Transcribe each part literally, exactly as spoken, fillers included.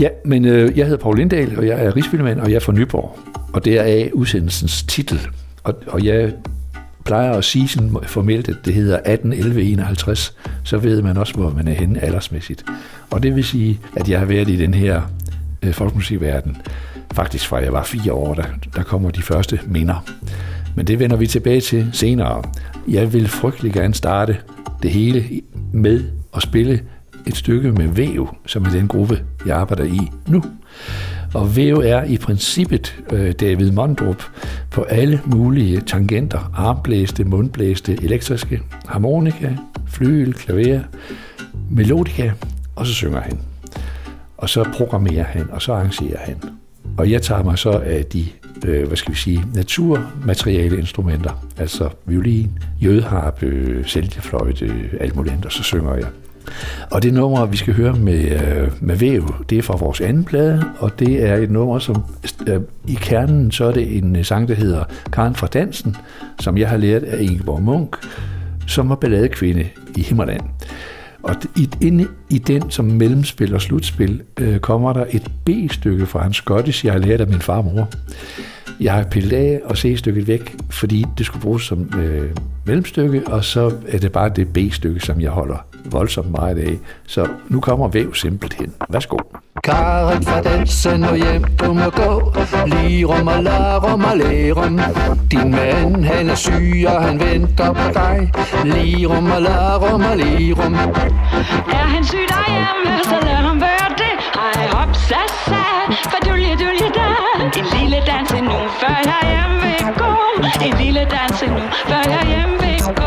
Ja, men øh, jeg hedder Poul Lindahl, og jeg er rigsfællemand, og jeg er fra Nyborg. Og det er af udsendelsens titel. Og, og jeg plejer at sige sådan formelt, at det hedder atten elleve enoghalvtreds, så ved man også, hvor man er henne aldersmæssigt. Og det vil sige, at jeg har været i den her øh, folkemusikverden, faktisk fra jeg var fire år, der, der kommer de første minder. Men det vender vi tilbage til senere. Jeg vil frygtelig gerne starte det hele med at spille et stykke med Væv, som er den gruppe, jeg arbejder i nu. Og Væv er i princippet øh, David Mondrup på alle mulige tangenter, armblæste, mundblæste, elektriske, harmonika, flygel, klaver, melodika, og så synger han. Og så programmerer han, og så arrangerer han. Og jeg tager mig så af de, øh, hvad skal vi sige, naturmateriale instrumenter, altså violin, jødeharpe, selvfløjte, alt muligt andet, og så synger jeg. Og det nummer, vi skal høre med, øh, med Væv, det er fra vores anden plade, og det er et nummer, som øh, i kernen, så er det en sang, der hedder Karen fra Dansen, som jeg har lært af Ingeborg Munch, som var balladekvinde i Himmerland. Og inde i den, som mellemspil og slutspil, øh, kommer der et B-stykke fra en Scottish, jeg har lært af min farmor. Jeg har pillet af og set stykket væk, fordi det skulle bruges som øh, mellemstykke, og så er det bare det B-stykke, som jeg holder voldsomt meget af. Så nu kommer Væv simpelthen. Værsgo. Karen fra Dansen og hjem, du må gå. Lirum og larum og lærum. Din mand, han er syg, og han venter på dig. Lirum og larum og lærum. Er han syg derhjemme, så lad ham være det. Hej hop, sa, sa, fadulje, dulje, da. En lille dans endnu, før jeg hjem vil gå. En lille dans endnu, før jeg hjem vil gå.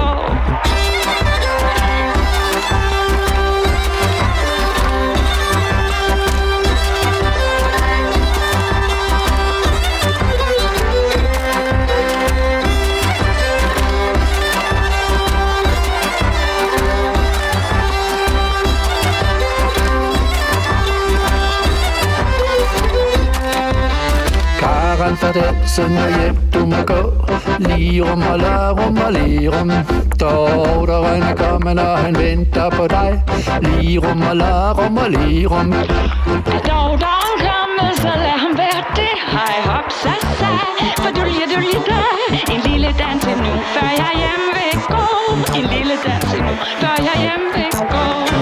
Karen fra Dansen og hjem, du må gå. Lirum og larum og lærum. Dotteren er kommet, og han venter på dig. Lirum og larum og lærum. Er dotteren kommet, så lad ham være det. Hej hop, sa, sa, fadulje, dulje, da. En lille dans endnu, før jeg hjem vil gå. En lille dans endnu, før jeg hjem vil gå.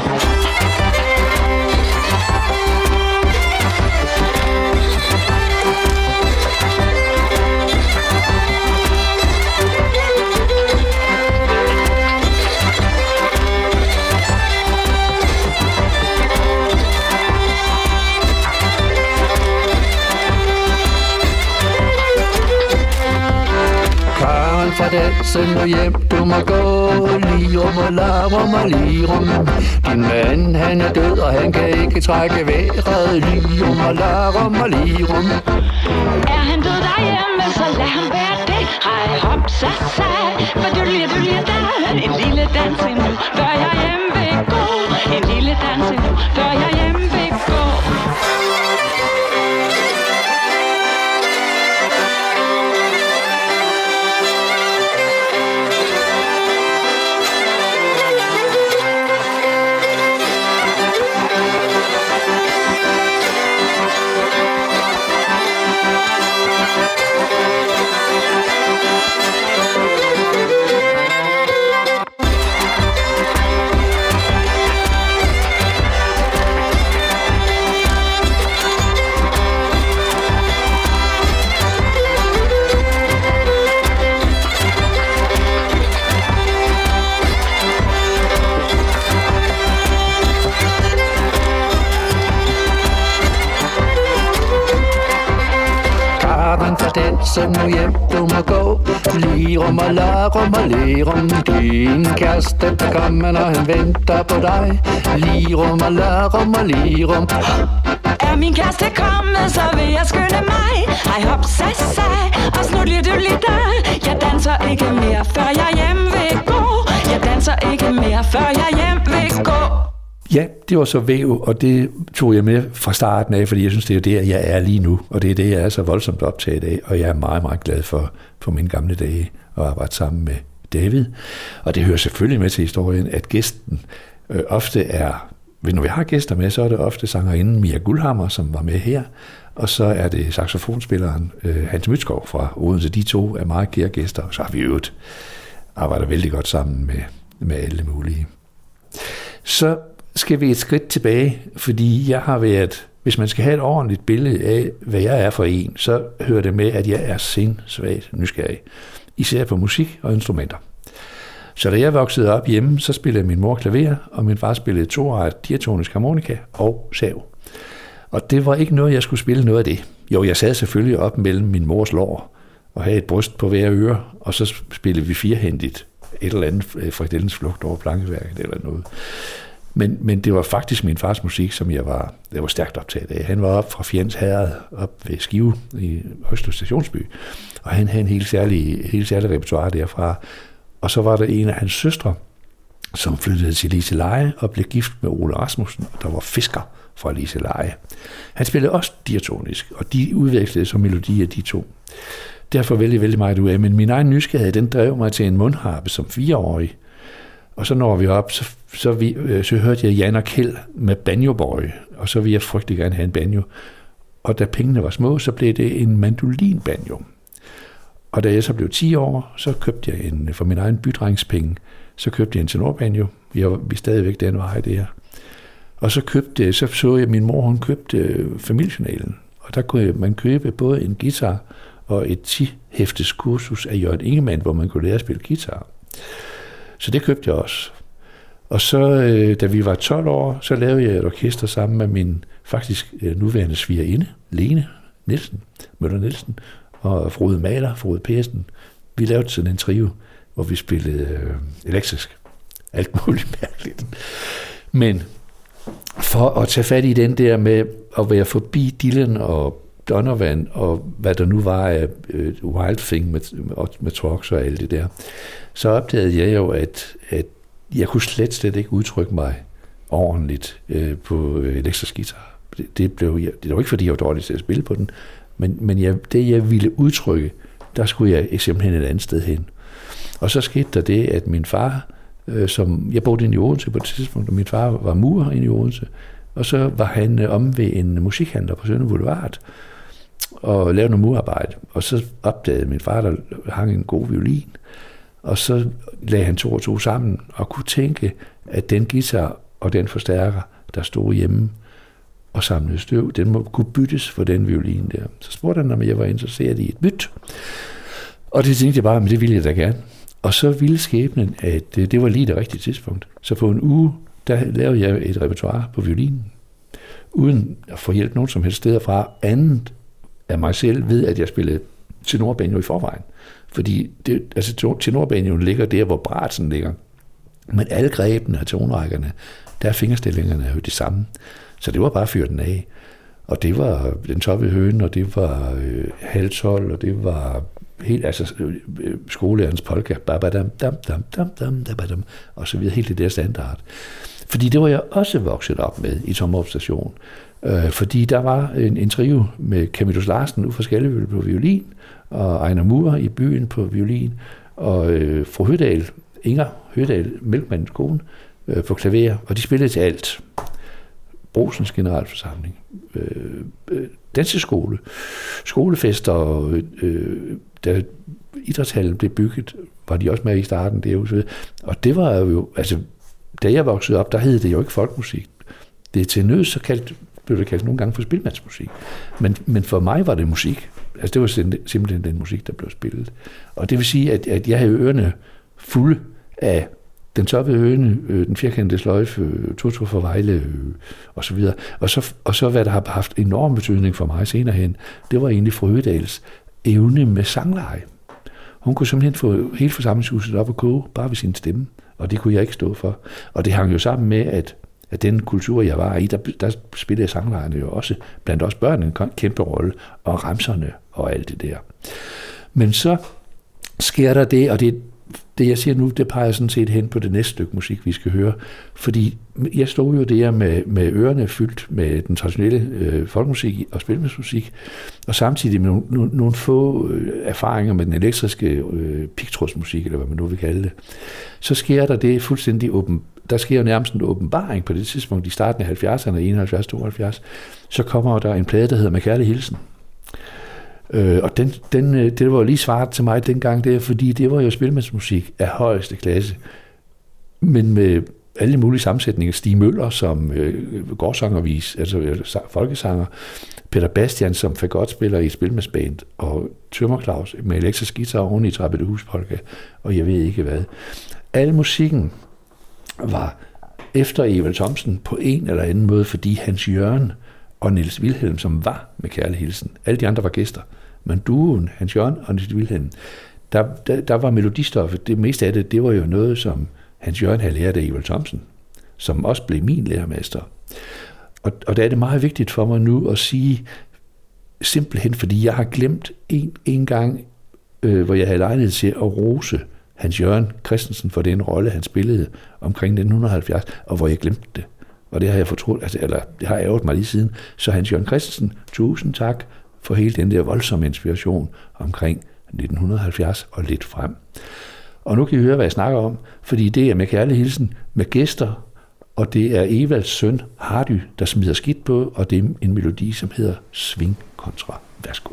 Fra dansen og hjem, du må gå. Lirum og larum og lirum. Din mand, han er død, og han kan ikke trække vejret. Lirum og larum og lirum. Er han død derhjemme, så lad ham være det. Hej hop, sa, sa, fadulje, dulje, da. En lille dans endnu, før jeg hjem vil gå. En lille dans endnu, før jeg hjem vil gå. danse nu hjem, du må gå. Lirum og larum og lærum. Din kæreste der kommer, når han venter på dig. Lirum og larum og lærum. Er min kæreste kommet, så vil jeg skynde mig. Hej hop, sag, sag, og snudlig du lige der. Jeg danser ikke mere, før jeg hjem vil gå. Jeg danser ikke mere, før jeg hjem vil gå. Ja, det var så Væv, og det tog jeg med fra starten af, fordi jeg synes, det er jo der, jeg er lige nu, og det er det, jeg er så voldsomt optaget af, og jeg er meget, meget glad for, for mine gamle dage at arbejde sammen med David. Og det hører selvfølgelig med til historien, at gæsten øh, ofte er når vi har gæster med, så er det ofte sangerinden Mia Guldhammer, som var med her, og så er det saxofonspilleren øh, Hans Mytskov fra Odense. De to er meget kære gæster, og så har vi øvrigt arbejder vældig godt sammen med, med alle mulige. Så skal vi et skridt tilbage, fordi jeg har været, hvis man skal have et ordentligt billede af, hvad jeg er for en, så hører det med, at jeg er sindssygt nysgerrig, især på musik og instrumenter. Så da jeg voksede op hjemme, så spillede min mor klaver, og min far spillede toejet diatonisk harmonika og sav. Og det var ikke noget, jeg skulle spille noget af det. Jo, jeg sad selvfølgelig op mellem min mors lår og havde et bryst på hver øre, og så spillede vi firehændigt et eller andet Fredellens flugt over plankeværket eller noget. Men, men det var faktisk min fars musik, som jeg var, jeg var stærkt optaget af. Han var op fra Fjends Herred, op ved Skive i Højslev Stationsby, og han havde en helt særlig, helt særlig repertoire derfra. Og så var der en af hans søstre, som flyttede til Liseleje og blev gift med Ole Rasmussen, der var fisker fra Liseleje. Han spillede også diatonisk, og de udvekslede som melodier, de to. Derfor vældig, vældig meget ud af. Men min egen nysgerrighed, den drev mig til en mundharpe som fireårig. Og så når vi op, så, så, vi, så hørte jeg Jan og Kjeld med Banjo Boy, og så ville jeg frygtelig gerne have en banjo. Og da pengene var små, så blev det en mandolin-banjo. Og da jeg så blev ti år, så købte jeg en, for min egen bydrengspenge, så købte jeg en tenorbanjo. Vi var vi stadigvæk den vej der. Og så købte, så så jeg, min mor, hun købte Familiejournalen. Og der kunne man købe både en guitar og et ti-hæftes kursus af Jørgen Ingemann, hvor man kunne lære at spille guitar. Så det købte jeg også. Og så, da vi var tolv år, så lavede jeg et orkester sammen med min faktisk nuværende svigerinde, Lene Nielsen, Møller Nielsen, og Frode Maler, Frode Persen. Vi lavede sådan en trio, hvor vi spillede øh, elektrisk. Alt muligt mærkeligt. Men for at tage fat i den der med at være forbi Dylan og Donovan og hvad der nu var af øh, Wild Thing med, med, med Trucks og alt det der, så opdagede jeg jo, at, at jeg kunne slet, slet ikke udtrykke mig ordentligt øh, på øh, elektrisk guitar. Det, det, blev jeg, det var ikke, fordi jeg var dårlig til at spille på den, men, men jeg, det, jeg ville udtrykke, der skulle jeg simpelthen et andet sted hen. Og så skete der det, at min far, øh, som jeg boede inde i Odense på et tidspunkt, og min far var murer inde i Odense, og så var han øh, om ved en musikhandler på Sønder Boulevard, og lavede noget murarbejde. Og så opdagede min far, der hang en god violin, og så lagde han to og to sammen, og kunne tænke, at den guitar og den forstærker, der stod hjemme og samlede støv, den må kunne byttes for den violin der. Så spurgte han, om jeg var interesseret i et byt. Og det tænkte jeg bare, men det ville jeg da gerne. Og så ville skæbnen, at det var lige det rigtige tidspunkt. Så på en uge, der lavede jeg et repertoire på violinen, uden at få hjælp nogen som helst steder fra, andet af mig selv ved, at jeg spillede tenorbanjo i forvejen. Fordi det, altså, tenorbanjoen ligger der, hvor bratsen ligger. Men alle grebene af tonrækkerne, der er fingerstillingerne jo de samme. Så det var bare at fyre den af. Og det var den toppe høne, og det var øh, halvtolv, og det var helt, altså øh, skolelærerens polka, babadam, dam, dam, dam, dam, dabadam, og så videre, helt det der standard. Fordi det var jeg også vokset op med i Tommerup Station. Øh, fordi der var en, en trio med Camillus Larsen ude fra Skallevølle på violin, og Ejner Mur i byen på violin, og øh, fru Hødal, Inger Hødal, Mælkmandens kone, øh, på klaver, og de spillede til alt. Brosens generalforsamling, øh, øh, danseskole, skolefester, og øh, da idrætshallen blev bygget, var de også med i starten derude. Og det var jo, altså, da jeg voksede op, der hed det jo ikke folkmusik. Det er til nød, så kaldt, blev det kaldt nogle gange for spilmandsmusik. Men, men for mig var det musik. Altså det var simpelthen den musik, der blev spillet. Og det vil sige, at, at jeg havde ørerne fulde af den toppede høne, øh, den firkantede sløjfe, øh, Toto for Vejle, øh, og så videre. Og så, og så hvad der har haft enorm betydning for mig senere hen, det var egentlig fru Hødals evne med sangleje. Hun kunne simpelthen få hele forsamlingshuset op og koge, bare ved sin stemme, og det kunne jeg ikke stå for. Og det hang jo sammen med, at, at den kultur, jeg var i, der, der spillede sanglejerne jo også, blandt også børnene, en kæmpe rolle, og ramserne og alt det der. Men så sker der det, og det Det, jeg siger nu, det peger sådan set hen på det næste stykke musik, vi skal høre. Fordi jeg stod jo der med, med ørerne fyldt med den traditionelle øh, folkemusik og spilmandsmusik, og samtidig med nogle, nogle, nogle få øh, erfaringer med den elektriske øh, pigtrådsmusik, eller hvad man nu vil kalde det. Så sker der det fuldstændig åben, der sker jo nærmest en åbenbaring på det tidspunkt, i starten af halvfjerdserne, enoghalvfjerds tooghalvfjerds, så kommer der en plade, der hedder Med kærlig hilsen. Øh, og den, den, det var lige svaret til mig dengang, der, fordi det var jo spilmandsmusik af højeste klasse, men med alle mulige sammensætninger. Stig Møller som øh, gårdsangervis, altså øh, folkesanger, Peter Bastian som fagotspiller i et spilmandsband, og Tømmer Claus med elektrisk guitar oven i Trappette Huspolka, og jeg ved ikke hvad. Al musikken var efter Evald Thomsen på en eller anden måde, fordi Hans Jørgen og Niels Wilhelm, som var Med kærlig hilsen, alle de andre var gæster, men duoen, Hans Jørgen og Niels Wilhelm, der, der, der var melodistoffet, det meste af det, det var jo noget, som Hans Jørgen havde lært af Evald Thomsen, som også blev min lærermester. Og, og der er det meget vigtigt for mig nu at sige, simpelthen fordi jeg har glemt en, en gang, øh, hvor jeg havde lejlighed til at rose Hans Jørgen Christensen for den rolle, han spillede omkring nitten halvfjerds, og hvor jeg glemte det. Og det har jeg fortrudt, altså, eller det har jeg ærget mig lige siden. Så Hans Jørgen Christensen, tusind tak for hele den der voldsomme inspiration omkring nitten halvfjerds og lidt frem. Og nu kan I høre, hvad jeg snakker om, fordi det er Med kærlig hilsen med gæster, og det er Evalds søn, Hardy, der smider skidt på, og det er en melodi, som hedder Sving kontra. Værsgo.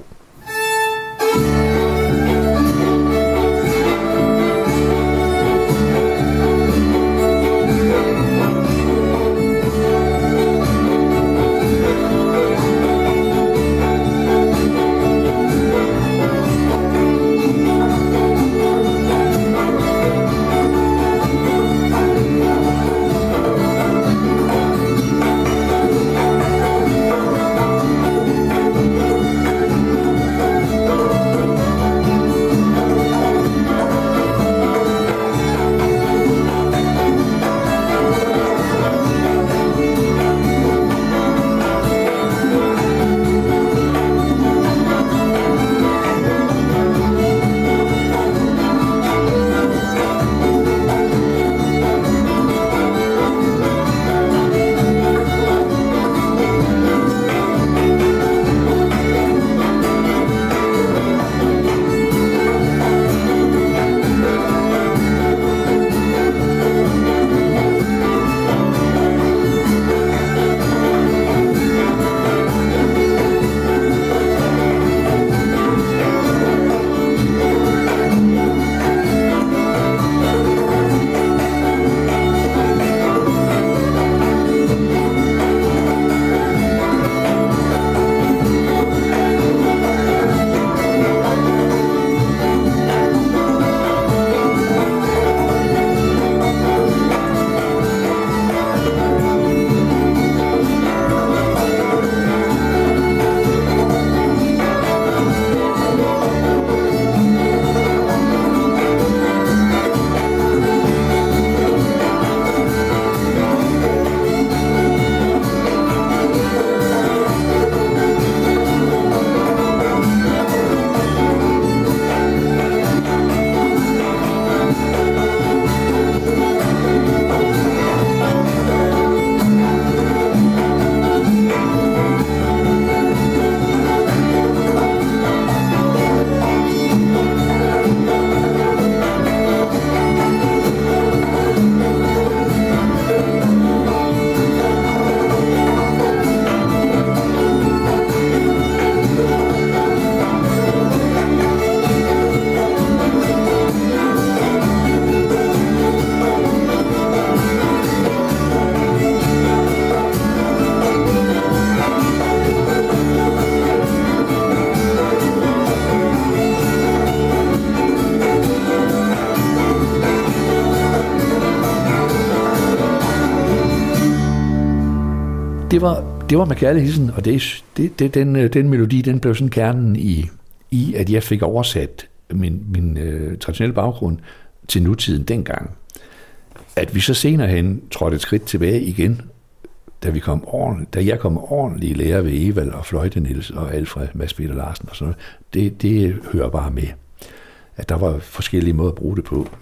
Det var, det var Med kærlig hilsen, og det, det, det, den, den melodi, den blev sådan kernen i, i at jeg fik oversat min, min øh, traditionelle baggrund til nutiden dengang. At vi så senere hen trådte et skridt tilbage igen, da, vi kom ordentligt, da jeg kom ordentligt i lære ved Evald og Fløjte Niels og Alfred Mads Peter Larsen og sådan noget, det, det hører bare med. At der var forskellige måder at bruge det på.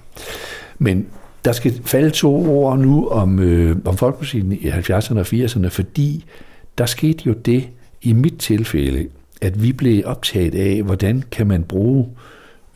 Men der skal falde to ord nu om, øh, om folkemusikken i halvfjerdserne og firserne, fordi der skete jo det i mit tilfælde, at vi blev optaget af, hvordan kan man bruge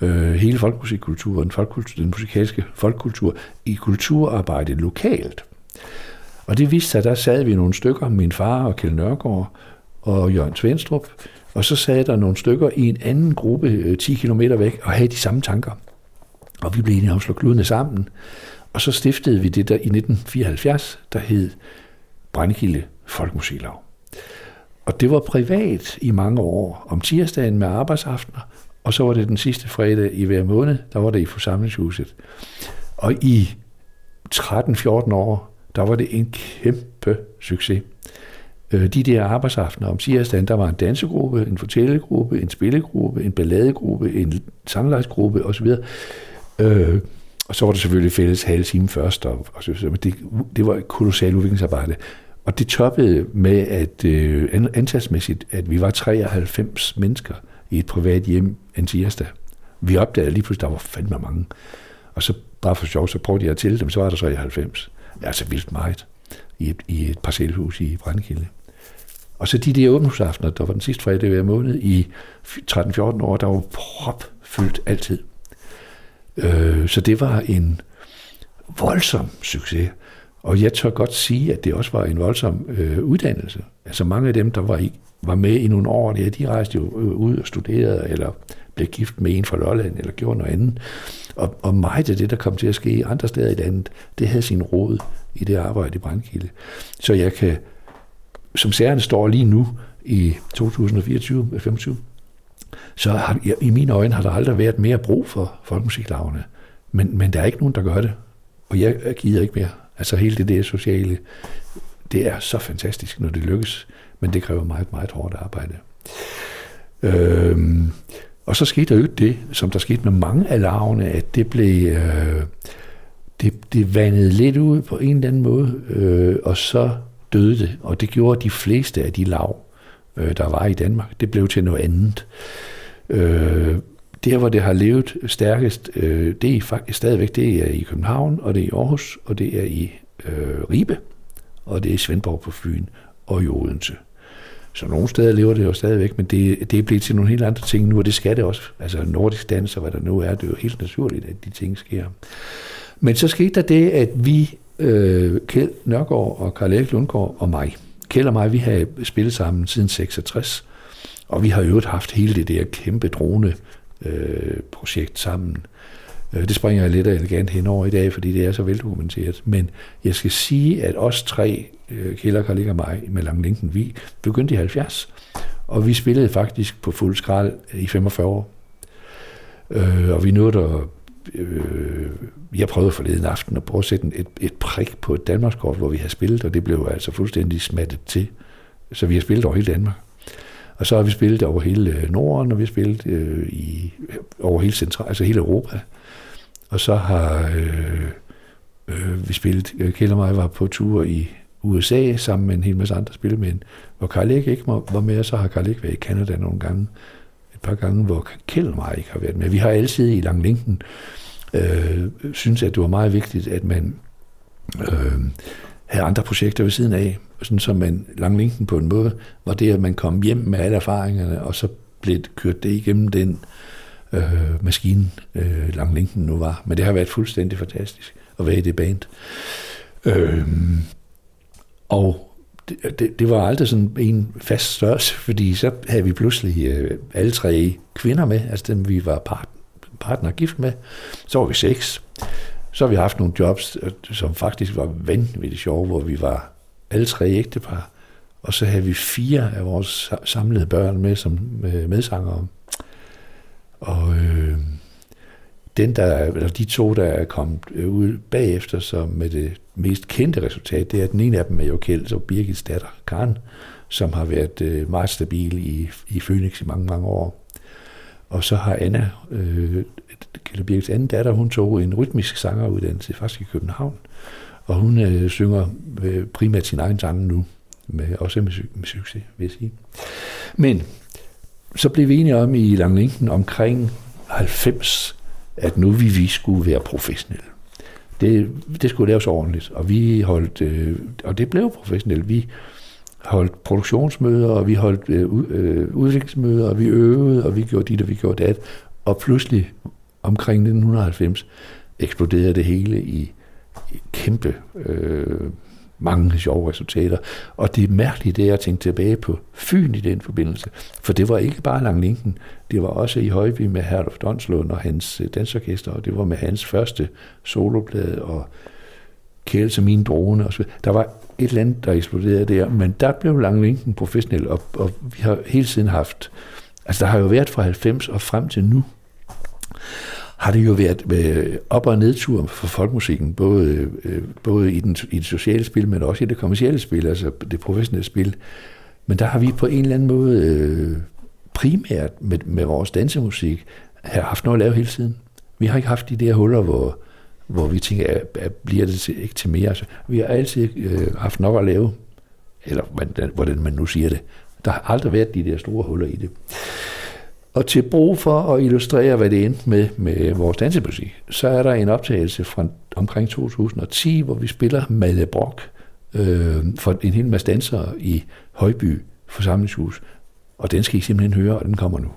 øh, hele folkemusikkulturen, folkekultur, den musikalske folkekultur, i kulturarbejdet lokalt. Og det viste sig, der sad vi nogle stykker, min far og Kjeld Nørgaard og Jørgen Svenstrup, og så sad der nogle stykker i en anden gruppe øh, ti kilometer væk og havde de samme tanker. Og vi blev enige om at slå kludene sammen, og så stiftede vi det der i nitten fireoghalvfjerds, der hed Brændekilde Folkemusiklaug. Og det var privat i mange år, om tirsdagen med arbejdsaftener, og så var det den sidste fredag i hver måned, der var det i forsamlingshuset. Og i tretten fjorten år, der var det en kæmpe succes. De der arbejdsaftener om tirsdagen, der var en dansegruppe, en fortællegruppe, en spillegruppe, en balladegruppe, en sanglejsgruppe osv. Øh, og så var det selvfølgelig fælles halve time først, og, og så, men det, det var et kolossalt udviklingsarbejde. Og det toppede med, at øh, antalsmæssigt, at vi var treoghalvfems mennesker i et privat hjem en tirsdag. Vi opdagede lige pludselig, der var fandme mange. Og så bare for sjov, så prøvede jeg at tælle dem, så var der treoghalvfems. Det er altså vildt meget i et, i et parcelhus i Brændekilde. Og så de der åbningsaftener, der var den sidste fredag hver måned i tretten fjorten år, der var propfyldt altid. Øh, så det var en voldsom succes. Og jeg tør godt sige, at det også var en voldsom øh, uddannelse. Altså mange af dem, der var, i, var med i nogle år, ja, de rejste jo ud og studerede, eller blev gift med en fra Lolland, eller gjorde noget andet. Og, og meget af det, der kom til at ske andre steder i landet, det havde sin rod i det arbejde i Brændekilde. Så jeg kan, som sagerne står lige nu i to tusind fireogtyve til femogtyve, så har, i mine øjne har der aldrig været mere brug for folkemusiklagene. Men, men der er ikke nogen, der gør det. Og jeg gider ikke mere. Altså hele det der sociale, det er så fantastisk, når det lykkes, men det kræver meget, meget hårdt arbejde. Øhm, og så skete der jo det, som der skete med mange af lavene, at det blev, øh, det, det vandede lidt ud på en eller anden måde, øh, og så døde det, og det gjorde de fleste af de lav, øh, der var i Danmark. Det blev til noget andet. Øh, Der, hvor det har levet stærkest, øh, det er faktisk stadigvæk, det er i København, og det er i Aarhus, og det er i øh, Ribe, og det er i Svendborg på Fyn, og i Odense. Så nogle steder lever det jo stadigvæk, men det, det er blevet til nogle helt andre ting nu, og det skal det også. Altså nordisk dans og hvad der nu er, det er jo helt naturligt, at de ting sker. Men så skete der det, at vi, øh, Kjeld Nørgaard og Carl Erik Lundgaard og mig, Kjeld og mig, vi har spillet sammen siden seksogtres, og vi har jo haft hele det der kæmpe drone Øh, projekt sammen. Øh, det springer jeg lidt og elegant henover i dag, fordi det er så veldokumenteret. Men jeg skal sige, at os tre, øh, Kjeld, Carl og mig, med Langlinken, vi begyndte i halvfjerds, og vi spillede faktisk på fuld skrald i femogfyrre år. Øh, og vi nåede at øh, jeg prøvede forleden aften at prøve at sætte et, et prik på et Danmarkskort, hvor vi havde spillet, og det blev altså fuldstændig smattet til. Så vi har spillet over hele Danmark. Og så har vi spillet over hele Norden, og vi har spillet øh, i, over hele Central, altså hele Europa. Og så har øh, øh, vi spillet, Kjeld og mig var på tur i U S A sammen med en hel masse andre spillemænd, hvor Carl Erik ikke var med, og så har Carl Erik været i Canada nogle gange, et par gange, hvor Kjeld og mig ikke har været med. Vi har altid i Langlinken øh, synes, at det var meget vigtigt, at man øh, havde andre projekter ved siden af, sådan som man Langlinken på en måde var det, at man kom hjem med alle erfaringerne, og så blev kørt det igennem den øh, maskine, øh, Langlinken nu var. Men det har været fuldstændig fantastisk at være i det band. Øh, og det, det, det var aldrig sådan en fast størrelse, fordi så havde vi pludselig øh, alle tre kvinder med, altså dem vi var part, partner gift med. Så var vi seks. Så har vi haft nogle jobs, som faktisk var vanvittigt sjove, hvor vi var alle tre ægtepar, og så havde vi fire af vores samlede børn med som medsangere. Og øh, den der, eller de to, der er kommet ud bagefter, som med det mest kendte resultat, det er, at den ene af dem er jo Kjeld, så Birgits datter, Karen, som har været øh, meget stabil i, i Phoenix i mange, mange år. Og så har Anna, øh, Kjeld Birgits anden datter, hun tog en rytmisk sangeruddannelse faktisk i København, og hun øh, synger øh, primært sin egen sang nu, med, også med, med succes, vil jeg sige. Men så blev vi enige om i Langlinken omkring halvfems, at nu vi, vi skulle være professionelle. Det, det skulle laves ordentligt, og vi holdt, øh, og det blev professionelt. Vi holdt produktionsmøder, og vi holdt øh, udviklingsmøder, og vi øvede, og vi gjorde dit, og vi gjorde dat. Og pludselig omkring nitten halvfems eksploderede det hele i, i kæmpe øh, mange sjove resultater. Og det mærkelige, det er at tænke tilbage på Fyn i den forbindelse. For det var ikke bare Langlinken, det var også i Højby med Herluf Donslund og hans dansorkester, og det var med hans første soloplade og Kæle til mine drone og så videre. Der var et eller andet, der eksploderede der, men der blev Langlinken professionel, og, og vi har hele tiden haft, altså der har jo været fra halvfems og frem til nu, har det jo været øh, op- og nedtur for folkemusikken, både, øh, både i, den, i det sociale spil, men også i det kommercielle spil, altså det professionelle spil. Men der har vi på en eller anden måde øh, primært med, med vores dansemusik har haft noget at lave hele tiden. Vi har ikke haft de der huller, hvor, hvor vi tænker, at, at bliver det til, ikke til mere. Altså, vi har altid øh, haft nok at lave, eller hvordan, hvordan man nu siger det. Der har aldrig været de der store huller i det. Og til brug for at illustrere, hvad det endte med med vores dansemusik, så er der en optagelse fra omkring to tusind og ti, hvor vi spiller Malle Brock øh, for en hel masse dansere i Højby forsamlingshus. Og den skal I simpelthen høre, og den kommer nu.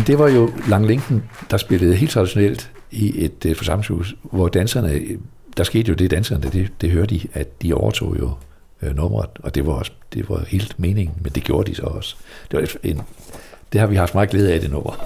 det var jo Lang Linken, der spillede helt traditionelt i et uh, forsamlingshus, hvor danserne, der skete jo det, danserne, det, det hørte de, at de overtog jo uh, nummeret, og det var også, det var helt meningen, men det gjorde de så også. Det var en, det har vi haft meget glæde af, det nummer.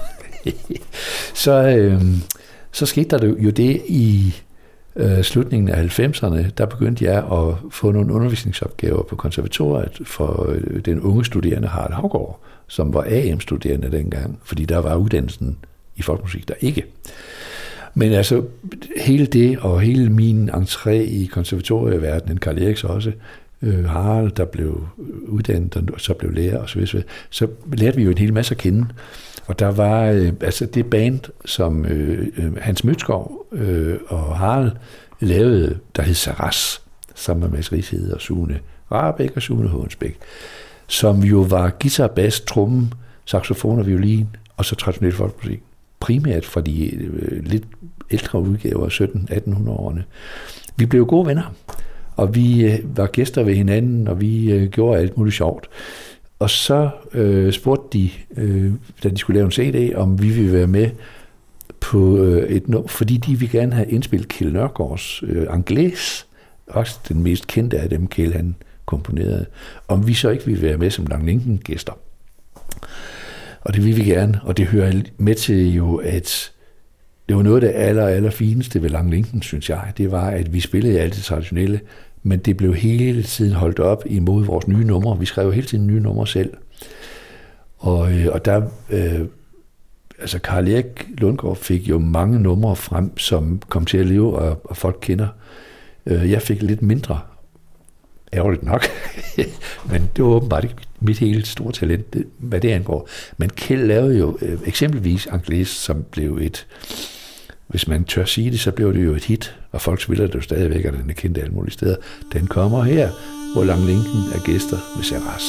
så, øh, så skete der jo det i øh, slutningen af halvfemserne, der begyndte jeg at få nogle undervisningsopgaver på konservatoriet for øh, den unge studerende Harald Haugaard, som var A M-studerende dengang, fordi der var uddannelsen i folkemusik der ikke. Men altså, hele det og hele min entré i konservatorieverdenen, Karl Eriks også, øh, Harald, der blev uddannet, og så blev lærer og så videre, så lærte vi jo en hel masse at kende. Og der var øh, altså det band, som øh, Hans Møtskov øh, og Harald lavede, der hed Saras, sammen med Mads Rieshede og Sune Rahbek og Sune Hånsbæk, som jo var guitar, bass, tromme, saxofon og violin, og så traditionel folkemusik. Primært fra de øh, lidt ældre udgaver, sytten-atten hundrede-årene. Vi blev gode venner, og vi øh, var gæster ved hinanden, og vi øh, gjorde alt muligt sjovt. Og så øh, spurgte de, øh, da de skulle lave en C D, om vi ville være med på øh, et nummer, fordi de ville gerne have indspillet Kjeld Nørgaards øh, Anglais, også den mest kendte af dem, Kjeld han komponerede, om vi så ikke ville være med som Lang Linken-gæster. Og det ville vi gerne, og det hører med til jo, at det var noget af det aller, aller fineste ved Lang Linken, synes jeg. Det var, at vi spillede alt det traditionelle, men det blev hele tiden holdt op imod vores nye numre. Vi skrev hele tiden nye numre selv. Og, øh, og der, øh, altså Karl Erik Lundgaard fik jo mange numre frem, som kom til at leve, og, og folk kender. Øh, jeg fik lidt mindre, ærgerligt nok, men det var åbenbart ikke mit helt store talent, det, hvad det angår. Men Kjeld lavede jo øh, eksempelvis Anglais, som blev et, hvis man tør sige det, så blev det jo et hit, og folk spiller det jo stadigvæk, og den er kendt alle mulige steder. Den kommer her, hvor Lang Linken er gæster med Saras.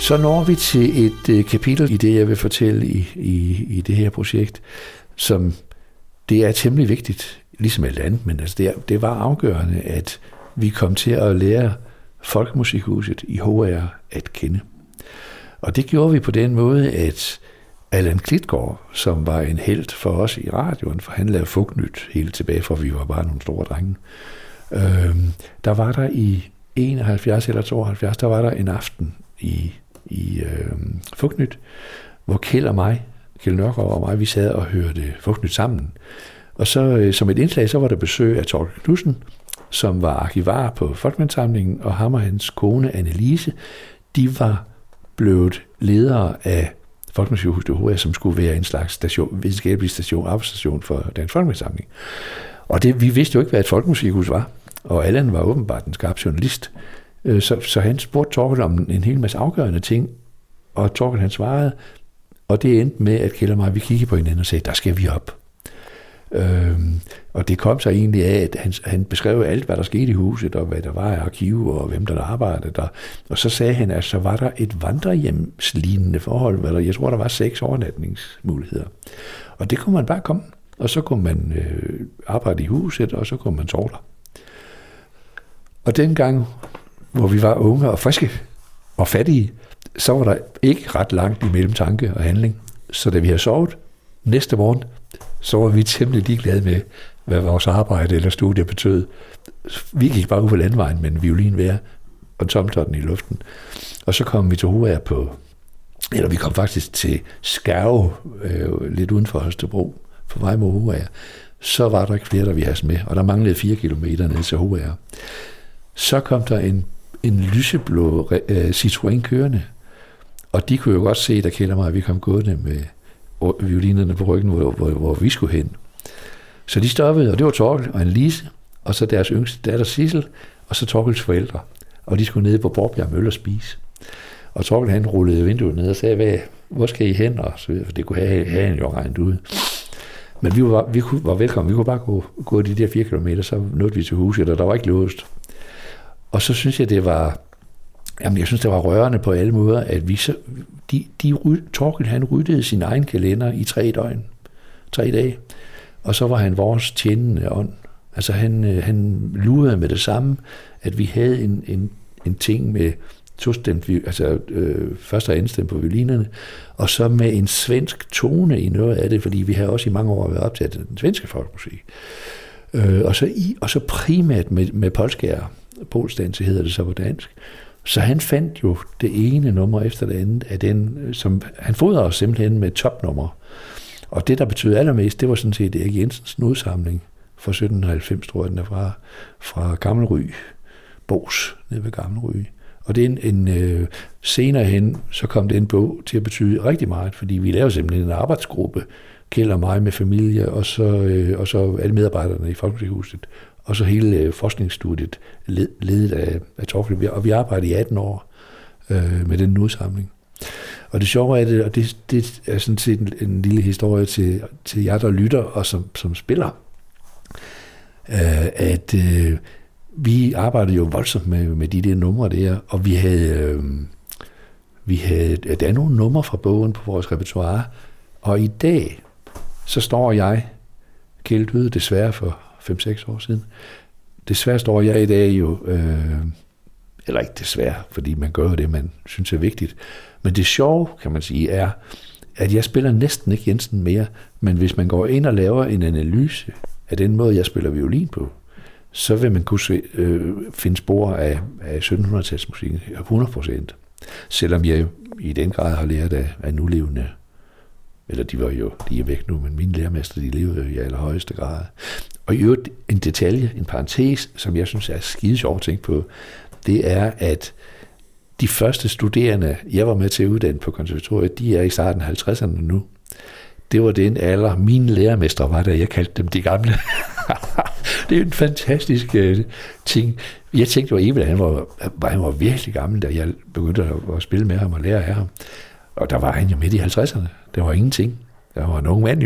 Så når vi til et øh, kapitel i det, jeg vil fortælle i, i, i det her projekt, som det er temmelig vigtigt, ligesom alt andet, men altså det, det var afgørende, at vi kom til at lære Folkemusikhuset i H R at kende. Og det gjorde vi på den måde, at Allan Klitgaard, som var en helt for os i radioen, for han lavede Fugtnyt helt tilbage, for vi var bare nogle store drenge. Øh, der var der i enoghalvfjerds eller tooghalvfjerds, der var der en aften i, i øh, Fugtnyt, hvor Kjeld og mig, Kjeld Nørgaard og mig, vi sad og hørte Fugtnyt sammen. Og så øh, som et indslag, så var der besøg af Torkel Knudsen, som var arkivar på Folkemindesamlingen, og ham og hans kone Annelise, de var blevet ledere af Folkemusikhuset H R, som skulle være en slags station, videnskabelig station, arbejdsstation for Dansk Folkemindesamling. Og det, vi vidste jo ikke, hvad et folkemusikhus var, og Allan var åbenbart en skarp journalist, så, så han spurgte Torkel om en hel masse afgørende ting, og Torkel han svarede, og det endte med, at Kjeld og mig, vi kiggede på hinanden og sagde, der skal vi op. Øhm, og det kom så egentlig af, at han, han beskrev alt, hvad der skete i huset, og hvad der var i arkiv, og hvem der arbejdede der. Og så sagde han, at så var der et vandrehjemslignende forhold, hvor der, jeg tror, der var seks overnatningsmuligheder. Og det kunne man bare komme, og så kunne man øh, arbejde i huset, og så kunne man sove der. Og dengang, hvor vi var unge og friske og fattige, så var der ikke ret langt imellem tanke og handling. Så da vi havde sovet næste morgen, så var vi temmelig ligeglade med, hvad vores arbejde eller studie betød. Vi gik bare ud på landvejen med en violin hver og tomtotten i luften. Og så kom vi til H R på, eller vi kom faktisk til Skærve, øh, lidt uden for Holstebro, på vej mod H R. Så var der ikke flere, der vi havde med, og der manglede fire kilometer ned til H R. Så kom der en, en lyseblå øh, Citroën kørende, og de kunne jo godt se, der kælder mig, at vi kom gående med violinerne på ryggen, hvor, hvor, hvor vi skulle hen. Så de stoppede, og det var Torkel og Annelise, og så deres yngste datter Sissel, og så Torkels forældre. Og de skulle ned på Borbjerg Mølle og spise. Og Torkel han rullede vinduet ned og sagde, hvad, hvor skal I hen? Og så videre, for det kunne have, have en jo regnet ud. Men vi var, vi kunne, var velkommen. Vi kunne bare gå, gå de der fire kilometer, så nåede vi til huset, og der var ikke låst. Og så synes jeg, det var Jamen, jeg synes, det var rørende på alle måder, at vi så, de, de, Torkel, han ryddede sin egen kalender i tre døgn, tre dage, og så var han vores tjenende ånd. Altså, han, han lurede med det samme, at vi havde en, en, en ting med tostemt, altså øh, første og anden stemme på violinerne, og så med en svensk tone i noget af det, fordi vi har også i mange år været optaget af den svenske folkemusik. Øh, og, så i, og så primært med, med polskære, polsdanse hedder det så på dansk. Så han fandt jo det ene nummer efter det andet af den, som han fodrede os simpelthen med topnummer. Og det, der betød allermest, det var sådan set Erik Jensens nodsamling fra sytten halvfems, tror jeg, den er fra, fra Gammelry, Bos, nede ved Gammelry. Og det er en, en øh, senere hen, så kom det en bog til at betyde rigtig meget, fordi vi lavede simpelthen en arbejdsgruppe, Kjeld og mig med familie, og så, øh, og så alle medarbejderne i Folkemusikhuset, og så hele øh, forskningsstudiet led, ledet af, af Torkel, og vi arbejdede i atten år øh, med den nodsamling. Og det sjove er det, og det, det er sådan set en, en lille historie til, til jer, der lytter og som, som spiller, øh, at øh, vi arbejdede jo voldsomt med, med de der numre der, og vi havde, øh, vi havde, der er nogle numre fra bogen på vores repertoire, og i dag, så står jeg, Kjeld døde desværre for fem seks år siden, desværre står jeg i dag jo, øh, eller ikke desværre, fordi man gør det, man synes er vigtigt, men det sjove, kan man sige, er, at jeg spiller næsten ikke Jensen mere, men hvis man går ind og laver en analyse af den måde, jeg spiller violin på, så vil man kunne se, øh, finde spor af, af sytten hundrede-talsmusikken hundrede procent. Selvom jeg i den grad har lært af, af nulevende, eller de var jo, de er væk nu, men mine lærermester, de levede i allerhøjeste grad. Og i øvrigt en detalje, en parentes, som jeg synes er skide sjovt at tænke på, det er, at de første studerende, jeg var med til at uddanne på konservatoriet, de er i starten af halvtredserne nu. Det var den alder, mine lærermestre var der, jeg kaldte dem de gamle. Det er en fantastisk uh, ting. Jeg tænkte jo, at Emil, han var, han var virkelig gammel, da jeg begyndte at, at spille med ham og lære af ham. Og der var han jo midt i halvtredserne. Det var ingenting. Der var en ung mand jo.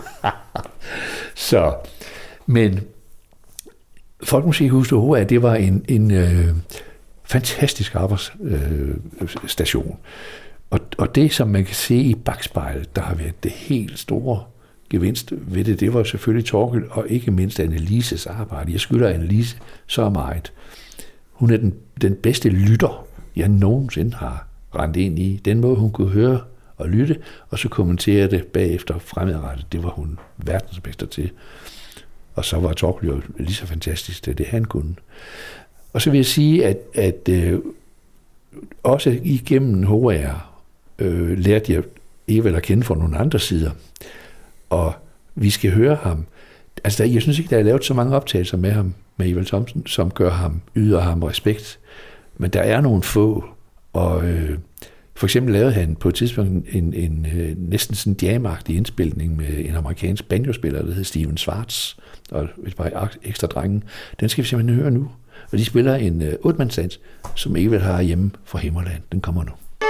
Så, men Folkemusikhuset H R, det var en, en uh, fantastisk arbejdsstation. Øh, og, og det, som man kan se i bakspejlet, der har været det helt store gevinst ved det, det var selvfølgelig Torkild, og ikke mindst Annelises arbejde. Jeg skylder Annelise så meget. Hun er den, den bedste lytter, jeg nogensinde har rendt ind i. Den måde, hun kunne høre og lytte, og så kommentere det bagefter fremadrettet. Det var hun verdensmester til. Og så var Torkild jo lige så fantastisk, det, det han kunne. Og så vil jeg sige, at, at øh, også igennem H R øh, lærte jeg Evald at kende fra nogle andre sider. Og vi skal høre ham. Altså, jeg synes ikke, der er lavet så mange optagelser med ham, med Evald Thomsen, som gør ham, yder ham respekt. Men der er nogle få, og øh, for eksempel lavede han på et tidspunkt en, en, en øh, næsten sådan jam-agtig indspilning med en amerikansk banjospiller, der hed Steven Schwartz, og et par ekstra drenge. Den skal vi simpelthen høre nu. Og de spiller en øh, otte-mandssats, som Evald har hjemme fra Himmerland. Den kommer nu.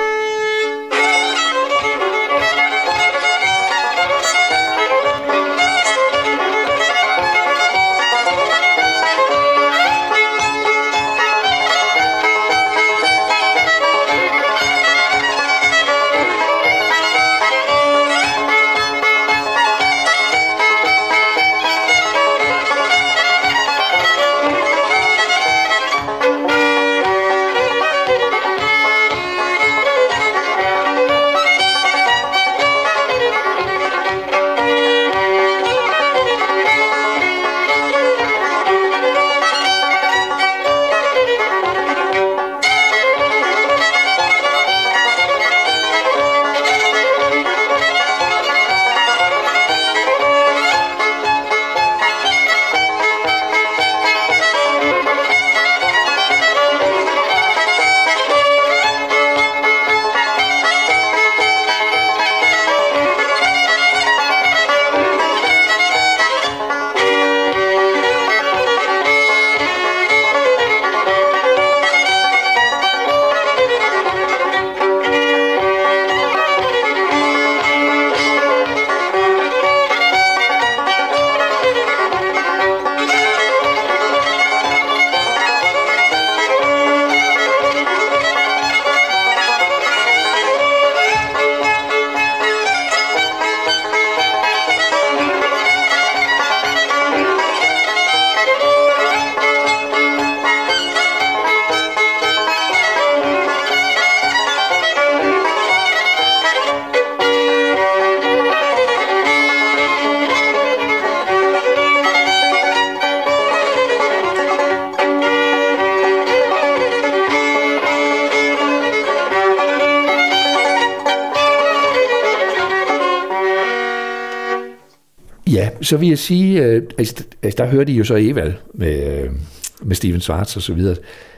Ja, så vil jeg sige, øh, altså, der hørte I jo så Evald med, øh, med Steven Schwartz og så videre.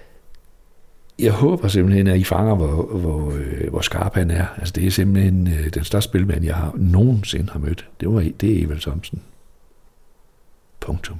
Jeg håber simpelthen, at I fanger, hvor, hvor, øh, hvor skarp han er. Altså, det er simpelthen øh, den største spilmand, jeg har nogensinde har mødt. Det, var, det er Evald Thomsen. Punktum.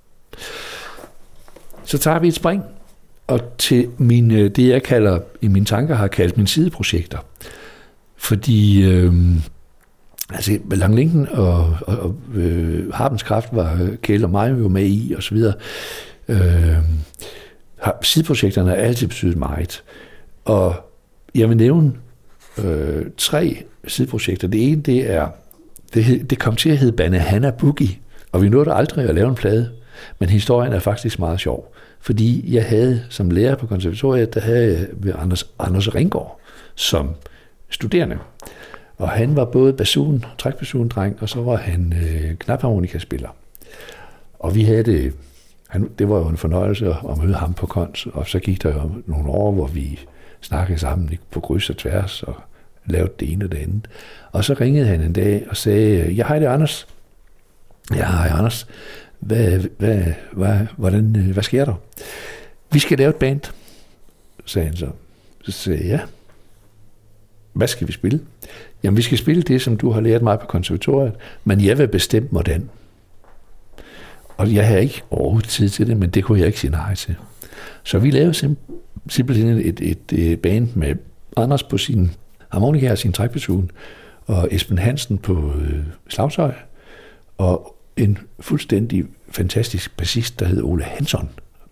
Så tager vi et spring, og til mine, det, jeg kalder, i mine tanker har kaldt mine sideprojekter. Fordi øh, altså, Langlinken og, og, og øh, Harpens Kraft var Kjeld og mig jo med i, og så videre. Øh, sideprojekterne har altid betydet meget. Og jeg vil nævne øh, tre sideprojekter. Det ene, det er, det, hed, det kom til at hedde Banahana Boogie, og vi nåede aldrig at lave en plade, men historien er faktisk meget sjov. Fordi jeg havde som lærer på konservatoriet, der havde jeg Anders, Anders Ringgaard som studerende. Og han var både basun, trækbasun-dreng, og så var han øh, knapharmonikaspiller. Og vi havde det, han, det var jo en fornøjelse at møde ham på Kons, og så gik der jo nogle år, hvor vi snakkede sammen på kryds og tværs, og lavede det ene og det andet. Og så ringede han en dag og sagde, ja, hej det er Anders. Ja, hej Anders. Hvad, hvad, hvad, hvordan, hvad sker der? Vi skal lave et band, sagde han så. Så sagde jeg, ja. Hvad skal vi spille? Jamen, vi skal spille det, som du har lært mig på konservatoriet, men jeg vil bestemme, hvordan. Og jeg havde ikke overhovedet tid til det, men det kunne jeg ikke sige nej til. Så vi lavede sim- simpelthen et, et, et band med Anders på sin harmonika og sin trækbasun, og Esben Hansen på øh, slagtøj, og en fuldstændig fantastisk bassist, der hed Ole Hansson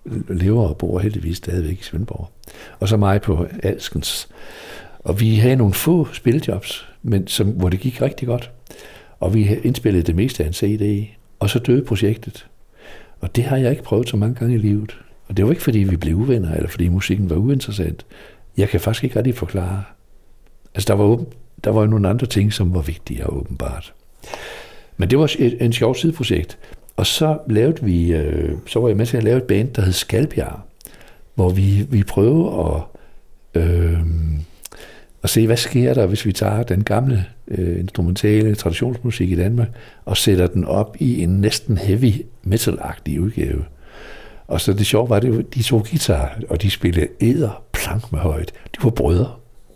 lever og bor heldigvis stadigvæk i Svendborg. Og så mig på Alskens. Og vi havde nogle få spiljobs, men som, hvor det gik rigtig godt. Og vi indspillede det meste af en C D, og så døde projektet. Og det har jeg ikke prøvet så mange gange i livet. Og det var ikke, fordi vi blev uvenner, eller fordi musikken var uinteressant. Jeg kan faktisk ikke rigtig forklare. Altså, der var, åben, der var jo nogle andre ting, som var vigtige, åbenbart. Men det var et, en sjov sideprojekt. Og så lavede vi, øh, så var jeg med til at lave et band, der hed Skalbjerg, hvor vi, vi prøvede at, øh, at se, hvad sker der, hvis vi tager den gamle øh, instrumentale traditionsmusik i Danmark, og sætter den op i en næsten heavy metal-agtig udgave. Og så det sjove var, det de to guitarer, og de spillede æder plank med højt. De var brødre.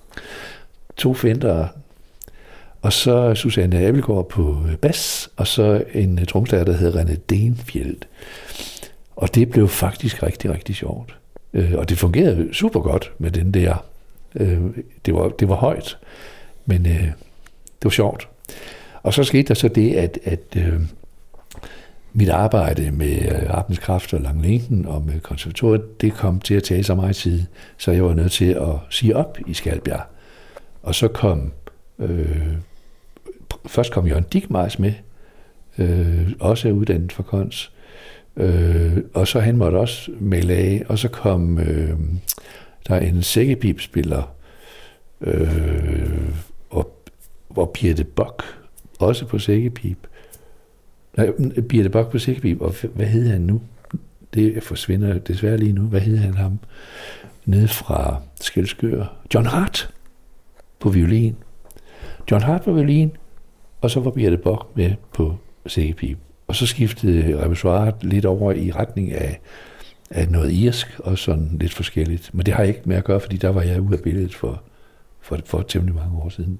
To Fender, og så Susanne Abelgaard på bas, og så en trommeslager, der hed René Denfjeld. Og det blev faktisk rigtig, rigtig sjovt. Og det fungerede super godt med den der. Det var, det var højt, men det var sjovt. Og så skete der så det, at, at mit arbejde med Arbejdskraft og Langlinken og med konservatoriet, det kom til at tage så meget tid, så jeg var nødt til at sige op i Skalbjerg. Og så kom, øh, først kom Jørgen Dickmeis med, øh, også er uddannet for Kons, øh, og så han måtte også melde af, og så kom øh, der en sækkepipspiller, øh, og, og Birte Bock, også på sækkepip. Nej, Birte Bock på sækkepip, og hvad hed han nu? Det forsvinder desværre lige nu. Hvad hed han ham? Nede fra Skelskør. John Hart på violin. John Hart på violin, og så var Birte Bock med på sækkepip. Og så skiftede repertoiret lidt over i retning af, af noget irsk, og sådan lidt forskelligt. Men det har jeg ikke med at gøre, fordi der var jeg ude af billedet for, for, for temmelig mange år siden.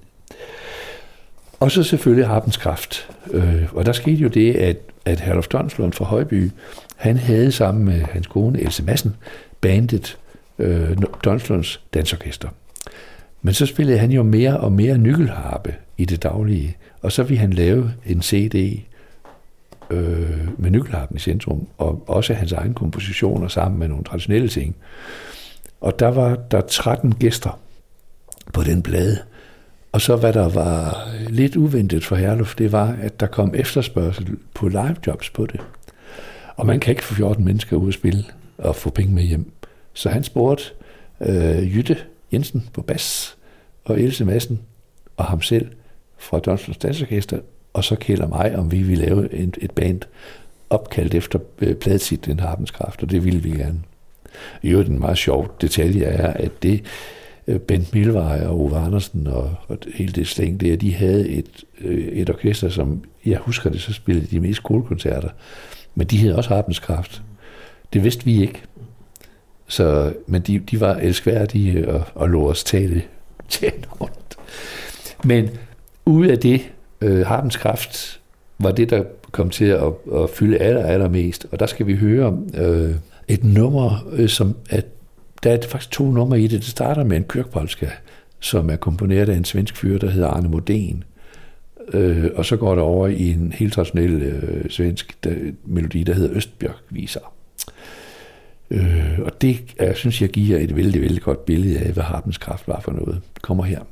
Og så selvfølgelig Arbejdskraft. Øh, og der skete jo det, at, at Herluf Donslund fra Højby, han havde sammen med hans kone Else Madsen bandet øh, Donslunds Dansorkester. Men så spillede han jo mere og mere nyckelharpe i det daglige, og så ville han lave en C D øh, med nyckelharpen i centrum, og også hans egen kompositioner sammen med nogle traditionelle ting. Og der var der tretten gæster på den plade. Og så hvad der var lidt uventet for Herluf, det var, at der kom efterspørgsel på livejobs på det. Og man kan ikke få fjorten mennesker ud at spille og få penge med hjem. Så han spurgte øh, Jytte Jensen på bas, og Else Madsen og ham selv fra Donslunds Dansorkester, og så kælder mig, om vi ville lave et, et band opkaldt efter øh, pladetitlen Arbejdskraft, og det ville vi gerne. I øvrigt en meget sjov detalje er, at det Bent Milvej og Ove Andersen og, og hele det slæng der, de havde et, et orkester, som jeg husker det, så spillede de mest skolekoncerter, men de havde også Arbejdskraft. Det vidste vi ikke. Så, men de, de var elskværdige og, og lå os tale, tale rundt. Men ud af det, øh, Arbejdskraft var det, der kom til at, at fylde aller, allermest, og der skal vi høre øh, et nummer, øh, som at der er faktisk to numre i det. Det starter med en kyrkpolska, som er komponeret af en svensk fyr, der hedder Arne Modén. Øh, og så går det over i en helt traditionel øh, svensk der, melodi, der hedder Østbjørk-viser. Øh, og det, jeg synes, jeg giver et vældig, vældig godt billede af, hvad Arbejdskraft var for noget. Det kommer her.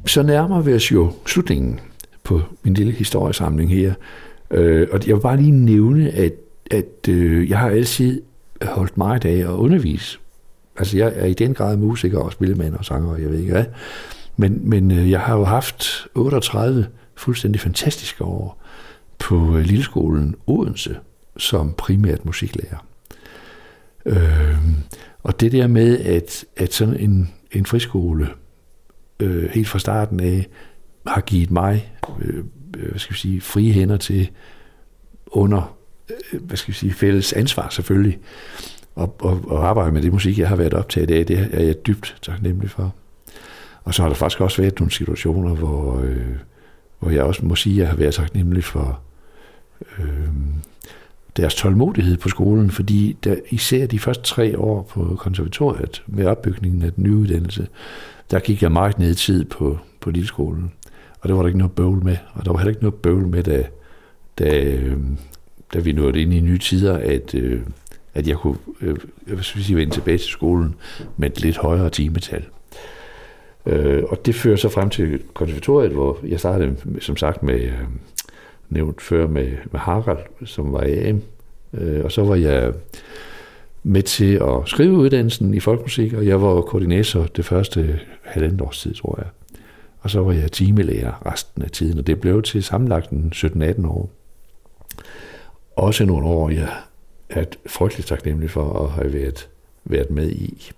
så nærmer vi os jo slutningen på min lille historiesamling her. Øh, og jeg vil bare lige nævne, at, at øh, jeg har altid holdt meget af at undervise. Altså jeg er i den grad musiker og spillemand og sanger, og jeg ved ikke hvad. Men, men øh, jeg har jo haft otteogtredive fuldstændig fantastiske år på øh, Lilleskolen Odense som primært musiklærer. Øh, og det der med, at, at sådan en, en friskole øh, helt fra starten af har givet mig øh, hvad skal vi sige, frie hænder til under øh, hvad skal vi sige, fælles ansvar selvfølgelig, og, og, og arbejde med det musik, jeg har været optaget af, det er jeg dybt taknemmelig for. Og så har der faktisk også været nogle situationer, hvor, øh, hvor jeg også må sige, at jeg har været taknemmelig for øh, deres tålmodighed på skolen, fordi der, især de første tre år på konservatoriet med opbygningen af den nye uddannelse, der gik jeg meget ned i tid på, på Lilleskolen, og der var der ikke noget bøvl med, og der var heller ikke noget bøvl med, da, da, øh, da vi nåede ind i nye tider, at, øh, at jeg kunne øh, hvad skal vi sige, vende tilbage til skolen med et lidt højere timetal. Øh, og det fører så frem til konservatoriet, hvor jeg startede, som sagt, med øh, nævnt før med, med Harald, som var A M, øh, og så var jeg med til at skrive uddannelsen i folkemusik, og jeg var koordinator det første halvandet års tid, tror jeg. Og så var jeg timelærer resten af tiden, og det blev til sammenlagt sytten atten år. Også nogle år, jeg er frygteligt taknemmelig for at have været, været med i.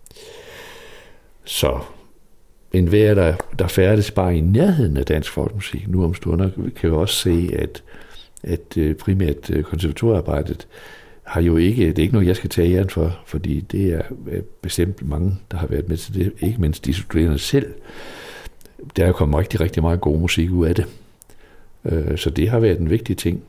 Så en hver, der, der færdes bare i nærheden af dansk folkemusik, nu om stunder, kan jo også se, at, at primært konservatoriearbejdet har jo ikke, det er ikke noget, jeg skal tage æren for, fordi det er bestemt mange, der har været med til det, ikke mindst de studerende selv. Der er kommet rigtig, rigtig meget god musik ud af det. Så det har været en vigtig ting.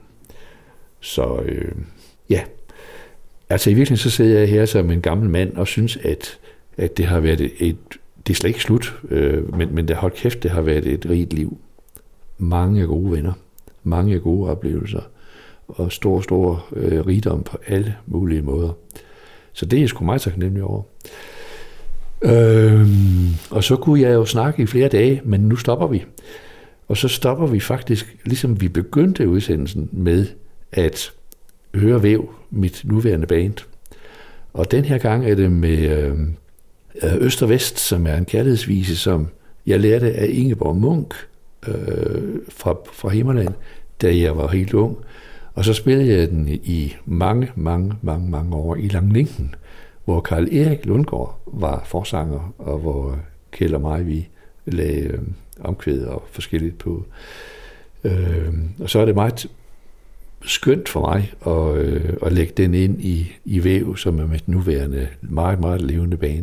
Så øh, ja, altså i virkeligheden så sidder jeg her som en gammel mand og synes, at, at det har været et, et det er slet ikke slut, øh, men, men det, hold kæft, det har været et rigt liv. Mange gode venner, mange gode oplevelser, og stor, stor øh, rigdom på alle mulige måder. Så det er jeg sgu meget taknemmelig over. Øh, og så kunne jeg jo snakke i flere dage, men nu stopper vi. Og så stopper vi faktisk, ligesom vi begyndte udsendelsen med at høre Væv, mit nuværende band. Og den her gang er det med øh, Øst og Vest, som er en kærlighedsvise, som jeg lærte af Ingeborg Munch øh, fra, fra Himmerland, da jeg var helt ung. Og så spillede jeg den i mange, mange, mange, mange år i Langlinken, hvor Karl Erik Lundgaard var forsanger, og hvor Kjeld og mig, vi lagde øh, omkvæd og forskelligt på. Øh, og så er det meget skønt for mig at, øh, at lægge den ind i, i Væv, som er mit nuværende meget, meget levende band.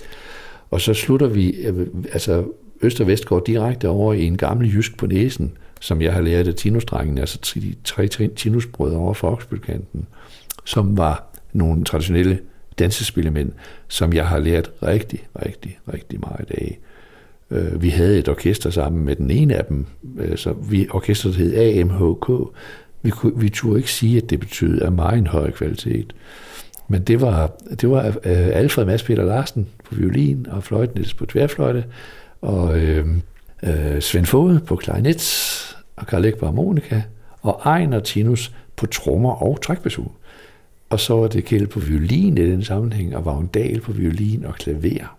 Og så slutter vi, altså Øst og Vest går direkte over i en gammel jysk på næsen, som jeg har lært af Tinusdrengen, altså de tre Tinusbrødre over for Oksbølkanten, som var nogle traditionelle dansespillemænd, som jeg har lært rigtig, rigtig, rigtig meget af. Vi havde et orkester sammen med den ene af dem, så vi, orkestret hed A M H K. Vi, vi turde ikke sige, at det betød af meget en høj kvalitet. Men det var, det var uh, Alfred Mads Peter Larsen på violin og fløjtenisk på tværfløjte, og uh, uh, Svend Foged på klarinet og Karl Erik på harmonika, og Ejner Tinus på trommer og trækbasun. Og så var det Kjeld på violin i den sammenhæng, og Vagn Dahl på violin og klaver.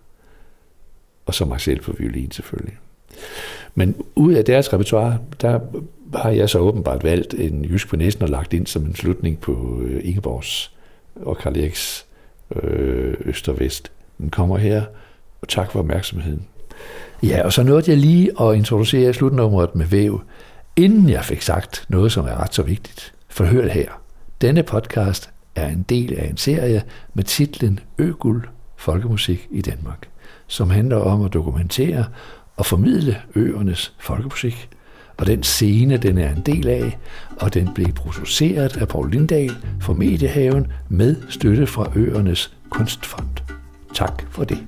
Og så mig selv på violin selvfølgelig. Men ud af deres repertoire, der har jeg så åbenbart valgt en jysk på næsen og lagt ind som en slutning på Ingeborgs og Karl Eriks øh, Øst og Vest. Den kommer her, og tak for opmærksomheden. Ja, og så nåede jeg lige at introducere slutnummeret med Væv, inden jeg fik sagt noget, som er ret så vigtigt. For hør her. Denne podcast er en del af en serie med titlen Øguld folkemusik i Danmark, som handler om at dokumentere og formidle øernes folkemusik. Og den scene, den er en del af, og den blev produceret af Poul Lindahl for Mediehaven med støtte fra Øernes Kunstfond. Tak for det.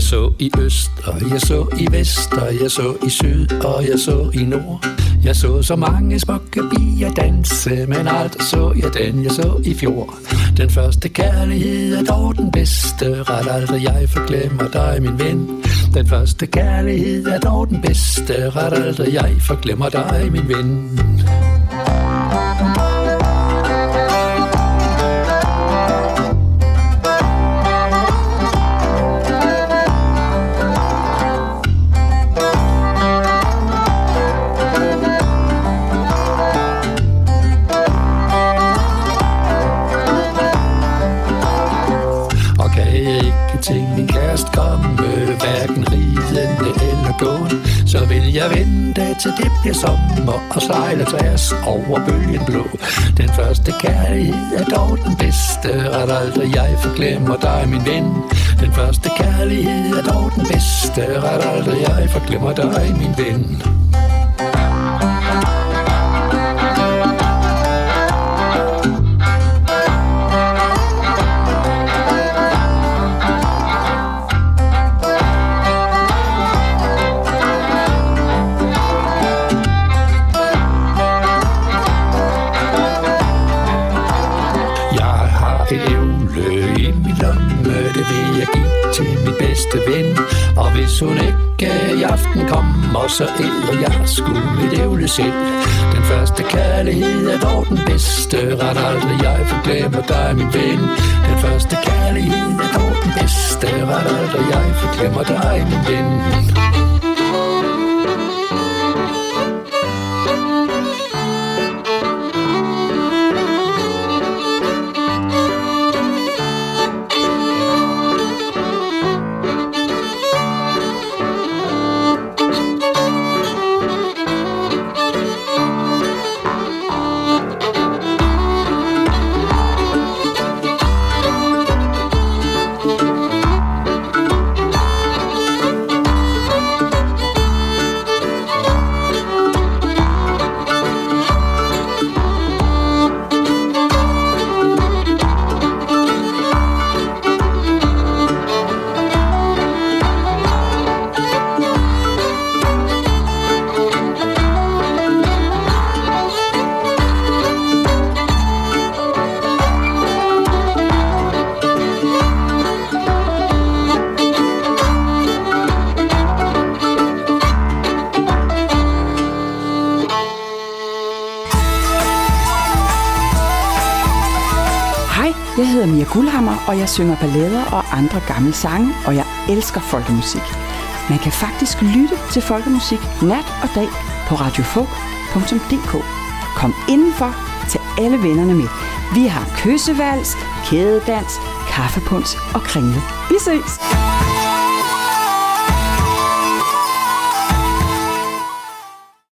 så i øst, og jeg så i vest, og jeg så i syd, og jeg så i nord. Jeg så så mange smukke bier danse, men aldrig så jeg den, jeg så i fjor. Den første kærlighed er dog den bedste, ret aldrig jeg forglemmer dig, min ven. Den første kærlighed er dog den bedste, ret aldrig jeg forglemmer dig, min ven. Til min kæreste komme, hverken ridende eller gående, så vil jeg vente til det bliver sommer og sejle tværs over bølgen blå. Den første kærlighed er dog den bedste, ret aldrig jeg forglemmer dig, min ven. Den første kærlighed er dog den bedste, ret aldrig jeg forglemmer dig, min ven. Ven. Og hvis hun ikke i aften kommer, så æder jeg sgu mit ævle selv. Den første kærlighed er dog den bedste, ret aldrig jeg forglemmer dig, min ven. Den første kærlighed er dog den bedste, ret aldrig jeg forglemmer dig, min ven. Jeg hedder Mia Guldhammer, og jeg synger ballader og andre gamle sange, og jeg elsker folkemusik. Man kan faktisk lytte til folkemusik nat og dag på radiofolk punktum d k. Kom indenfor til alle vennerne med. Vi har kyssevals, kædedans, kaffepuns og kringle. Vi ses!